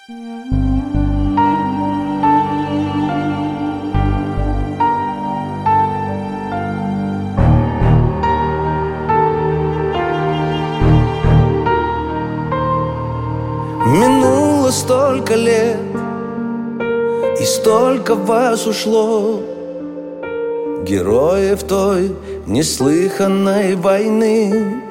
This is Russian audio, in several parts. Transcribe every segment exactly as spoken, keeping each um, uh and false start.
Минуло столько лет, и столько вас ушло, героев той неслыханной войны.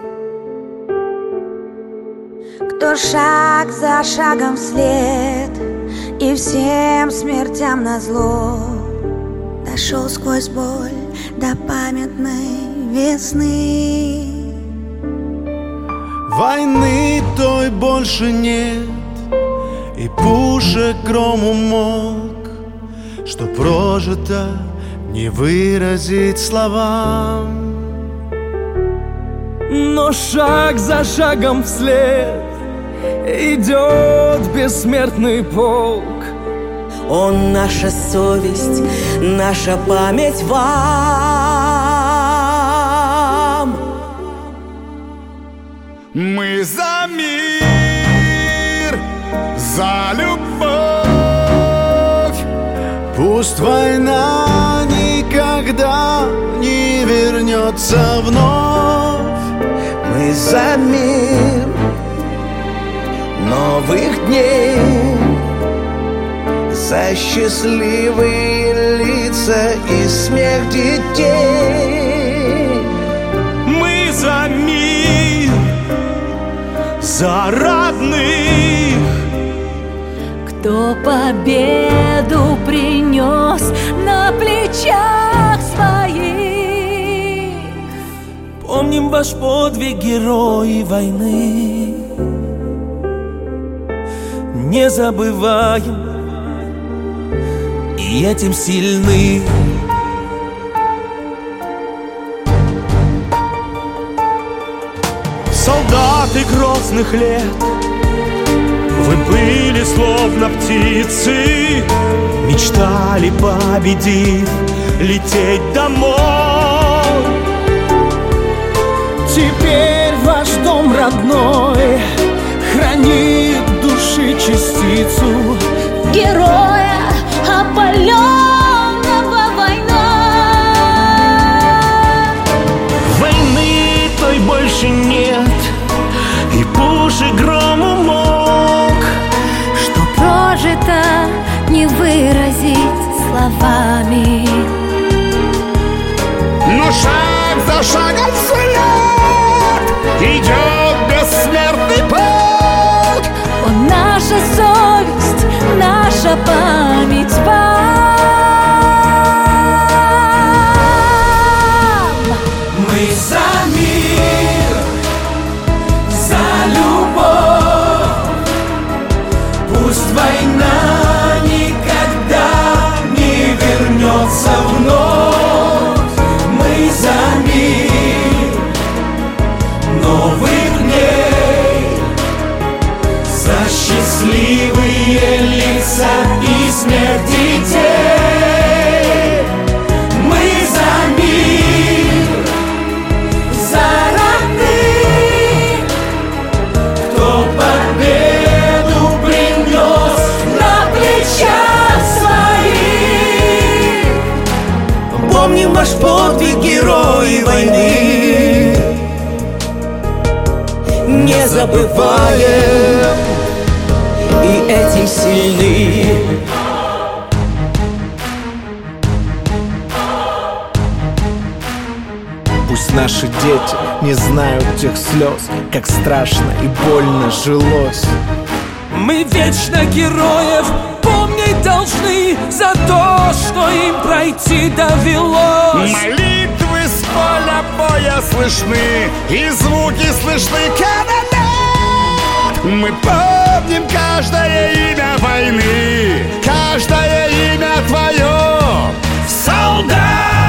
Кто шаг за шагом вслед и всем смертям назло дошел сквозь боль до памятной весны. Войны той больше нет, и пушек гром умолк, что прожито не выразить словам. Но шаг за шагом вслед идет бессмертный полк. Он наша совесть, наша память вам. Мы за мир, за любовь. Пусть война никогда не вернется вновь. Мы за мир новых дней, за счастливые лица и смех детей. Мы за мир, за родных, кто победу принес на плечах своих. Помним ваш подвиг, герои войны, не забываем и этим сильны. Солдаты грозных лет, вы были словно птицы, мечтали, победив, лететь домой. Теперь ваш дом родной хранит души частицу Героя, опаленного войной. Войны той больше нет, и пушек гром умолк, Что прожито не выразить словами. но шаг за шагом вслед идет бессмертный полк. Он наша совесть, наша память вам. Мы за мир, за любовь. Пусть война никогда не вернется вновь. Мы за мир новых дней, за счастливые лица и смех детей. Мы за мир, за родных, кто победу принес на плечах своих. Помним ваш подвиг, герои войны, не забываем и этим сильны. Пусть наши дети не знают тех слез, как страшно и больно жилось. Мы вечно героев помнить должны за то, что им пройти довелось. Молитвы с поля боя слышны, и звуки слышны канонад. Мы помним каждое имя войны, каждое имя твое, солдат.